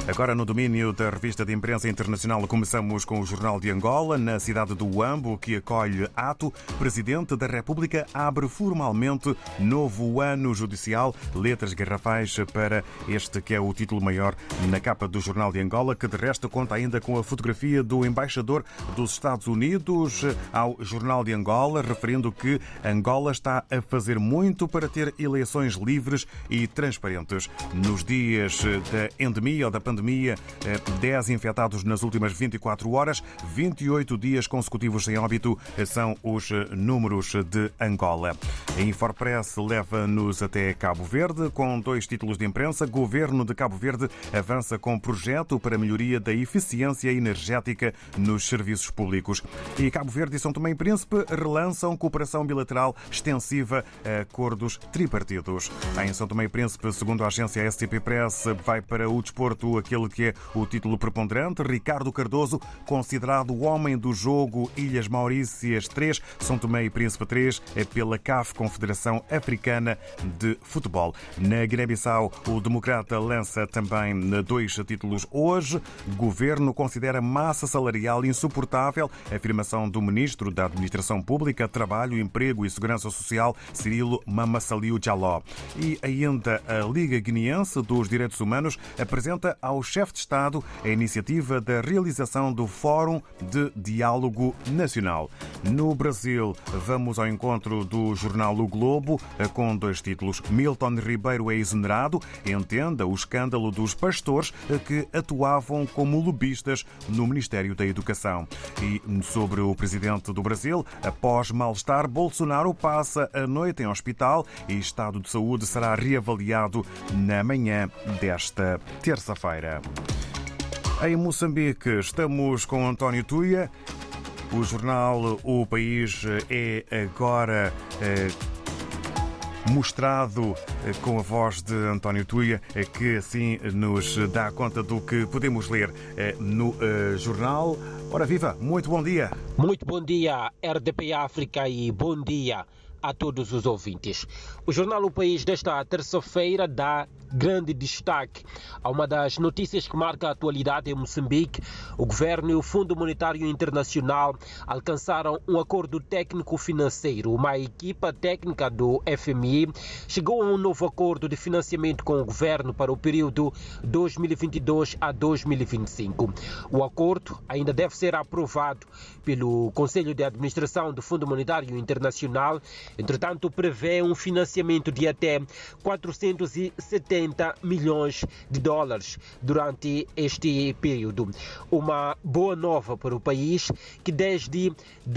Agora no domínio da revista de imprensa internacional começamos com o Jornal de Angola. Na cidade do Huambo, que acolhe ato, Presidente da República abre formalmente novo ano judicial. Letras garrafais para este que é o título maior na capa do Jornal de Angola, que de resto conta ainda com a fotografia do embaixador dos Estados Unidos ao Jornal de Angola, referindo que Angola está a fazer muito para ter eleições livres e transparentes. Nos dias da endemia ou da pandemia, 10 infectados nas últimas 24 horas, 28 dias consecutivos sem óbito são os números de Angola. A Infopress leva-nos até Cabo Verde com 2 títulos de imprensa. Governo de Cabo Verde avança com projeto para melhoria da eficiência energética nos serviços públicos. E Cabo Verde e São Tomé e Príncipe relançam cooperação bilateral extensiva a acordos tripartidos. Em São Tomé e Príncipe, segundo a agência STP Press, vai para o desporto aquele que é o título preponderante. Ricardo Cardoso, considerado o homem do jogo Ilhas Maurícias 3, São Tomé e Príncipe 3, pela CAF, Confederação Africana de Futebol. Na Guiné-Bissau, o Democrata lança também 2 títulos hoje. Governo considera massa salarial insuportável. Afirmação do Ministro da Administração Pública, Trabalho, Emprego e Segurança Social, Cirilo Mamassaliu Jaló. E ainda a Liga Guineense dos Direitos Humanos apresenta ao chefe de Estado a iniciativa da realização do Fórum de Diálogo Nacional. No Brasil, vamos ao encontro do jornal O Globo com 2 títulos. Milton Ribeiro é exonerado. Entenda o escândalo dos pastores que atuavam como lobistas no Ministério da Educação. E sobre o presidente do Brasil, após mal-estar, Bolsonaro passa a noite em hospital e estado de saúde será reavaliado na manhã desta terça-feira. Em Moçambique, estamos com António Tuia. O jornal O País é agora mostrado com a voz de António Tuia, que assim nos dá conta do que podemos ler no jornal. Ora viva, muito bom dia. Muito bom dia, RDP África, e bom dia a todos os ouvintes. O jornal O País desta terça-feira dá grande destaque a uma das notícias que marca a atualidade em Moçambique. O Governo e o Fundo Monetário Internacional alcançaram um acordo técnico-financeiro. Uma equipa técnica do FMI chegou a um novo acordo de financiamento com o Governo para o período 2022 a 2025. O acordo ainda deve ser aprovado pelo Conselho de Administração do Fundo Monetário Internacional. Entretanto, prevê um financiamento de até 470 milhões de dólares durante este período. Uma boa nova para o país, que desde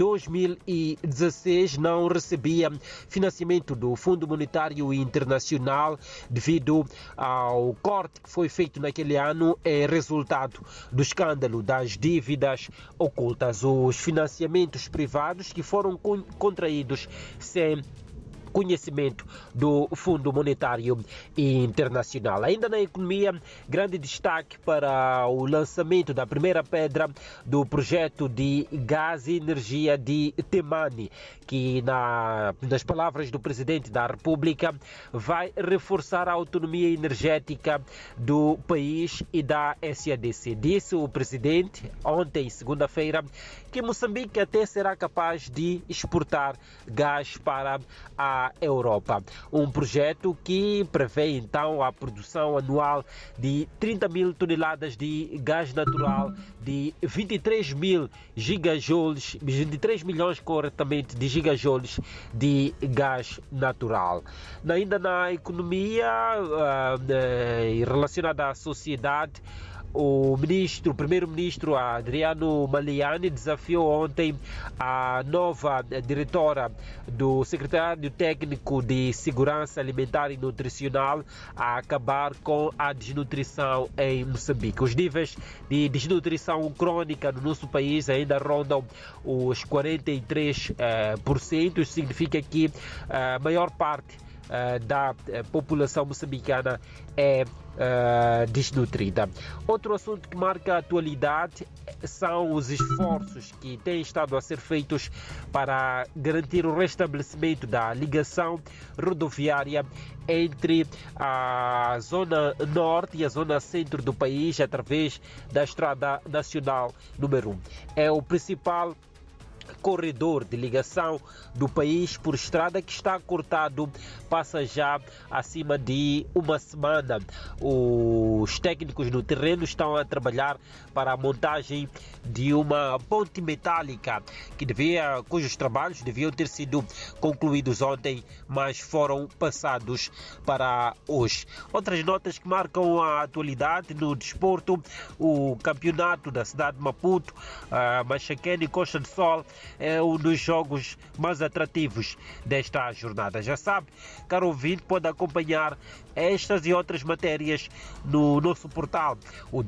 2016 não recebia financiamento do Fundo Monetário Internacional devido ao corte que foi feito naquele ano, resultado do escândalo das dívidas ocultas. Os financiamentos privados que foram contraídos sem conhecimento do Fundo Monetário Internacional. Ainda na economia, grande destaque para o lançamento da primeira pedra do projeto de gás e energia de Temane, que, nas palavras do Presidente da República, vai reforçar a autonomia energética do país e da SADC. Disse o Presidente ontem, segunda-feira, que Moçambique até será capaz de exportar gás para a Europa. Um projeto que prevê então a produção anual de 30 mil toneladas de gás natural, de 23 mil gigajoules, 23 milhões corretamente de gigajoules de gás natural. Ainda na economia relacionada à sociedade, o primeiro-ministro Adriano Maliani desafiou ontem a nova diretora do Secretariado Técnico de Segurança Alimentar e Nutricional a acabar com a desnutrição em Moçambique. Os níveis de desnutrição crônica no nosso país ainda rondam os 43%. Isso significa que a maior parte da população moçambicana é desnutrida. Outro assunto que marca a atualidade são os esforços que têm estado a ser feitos para garantir o restabelecimento da ligação rodoviária entre a zona norte e a zona centro do país através da Estrada Nacional número 1. É o principal corredor de ligação do país por estrada que está cortado, passa já acima de uma semana. Os técnicos no terreno estão a trabalhar para a montagem de uma ponte metálica cujos trabalhos deviam ter sido concluídos ontem, mas foram passados para hoje. Outras notas que marcam a atualidade no desporto: o campeonato da cidade de Maputo, Machaquene e Costa do Sol, é um dos jogos mais atrativos desta jornada. Já sabe, caro ouvinte, pode acompanhar estas e outras matérias no nosso portal, o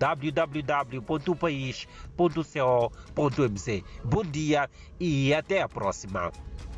www.upais.co.mz. Bom dia e até a próxima.